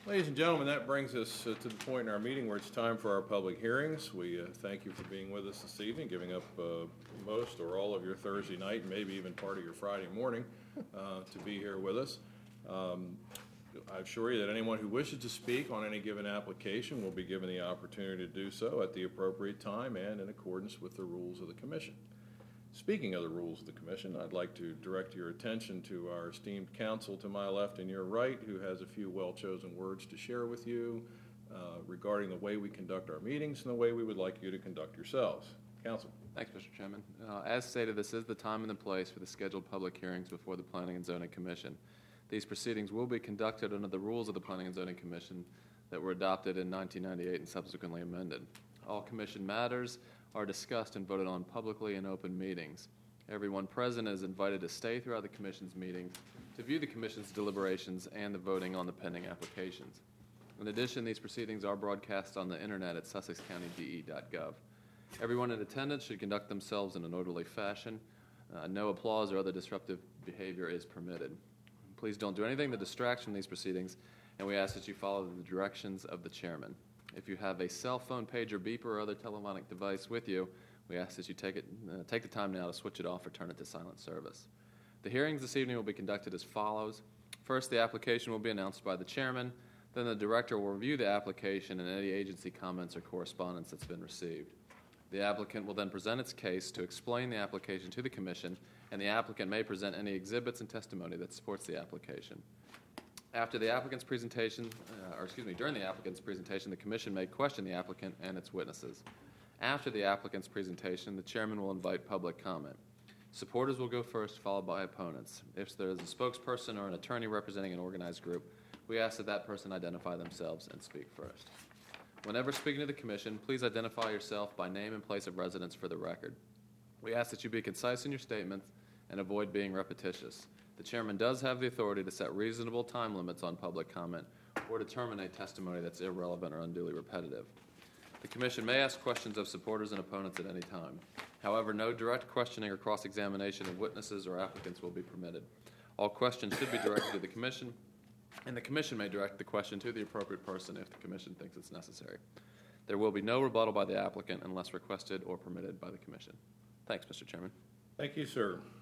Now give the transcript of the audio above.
Ladies and gentlemen, that brings us to the point in our meeting where it's time for our public hearings. We thank you for being with us this evening, giving up most or all of your Thursday night, and maybe even part of your Friday morning to be here with us. I assure you that anyone who wishes to speak on any given application will be given the opportunity to do so at the appropriate time and in accordance with the rules of the Commission. Speaking of the rules of the Commission, I'd like to direct your attention to our esteemed counsel to my left and your right, who has a few well-chosen words to share with you regarding the way we conduct our meetings and the way we would like you to conduct yourselves. Counsel. Thanks, Mr. Chairman. As stated, this is the time and the place for the scheduled public hearings before the Planning and Zoning Commission. These proceedings will be conducted under the rules of the Planning and Zoning Commission that were adopted in 1998 and subsequently amended. All Commission matters are discussed and voted on publicly in open meetings. Everyone present is invited to stay throughout the Commission's meetings to view the Commission's deliberations and the voting on the pending applications. In addition, these proceedings are broadcast on the Internet at sussexcountyde.gov. Everyone in attendance should conduct themselves in an orderly fashion. No applause or other disruptive behavior is permitted. Please don't do anything that distracts from these proceedings, and we ask that you follow the directions of the chairman. If you have a cell phone, pager, beeper, or other telephonic device with you, we ask that you take the time now to switch it off or turn it to silent service. The hearings this evening will be conducted as follows. First, the application will be announced by the chairman. Then the director will review the application and any agency comments or correspondence that's been received. The applicant will then present its case to explain the application to the Commission, and the applicant may present any exhibits and testimony that supports the application. During the applicant's presentation, the Commission may question the applicant and its witnesses. After the applicant's presentation, the chairman will invite public comment. Supporters will go first, followed by opponents. If there is a spokesperson or an attorney representing an organized group, we ask that that person identify themselves and speak first. Whenever speaking to the Commission, please identify yourself by name and place of residence for the record. We ask that you be concise in your statements and avoid being repetitious. The chairman does have the authority to set reasonable time limits on public comment or to terminate testimony that's irrelevant or unduly repetitive. The Commission may ask questions of supporters and opponents at any time. However, no direct questioning or cross-examination of witnesses or applicants will be permitted. All questions should be directed to the Commission, and the Commission may direct the question to the appropriate person if the Commission thinks it's necessary. There will be no rebuttal by the applicant unless requested or permitted by the Commission. Thanks, Mr. Chairman. Thank you, sir.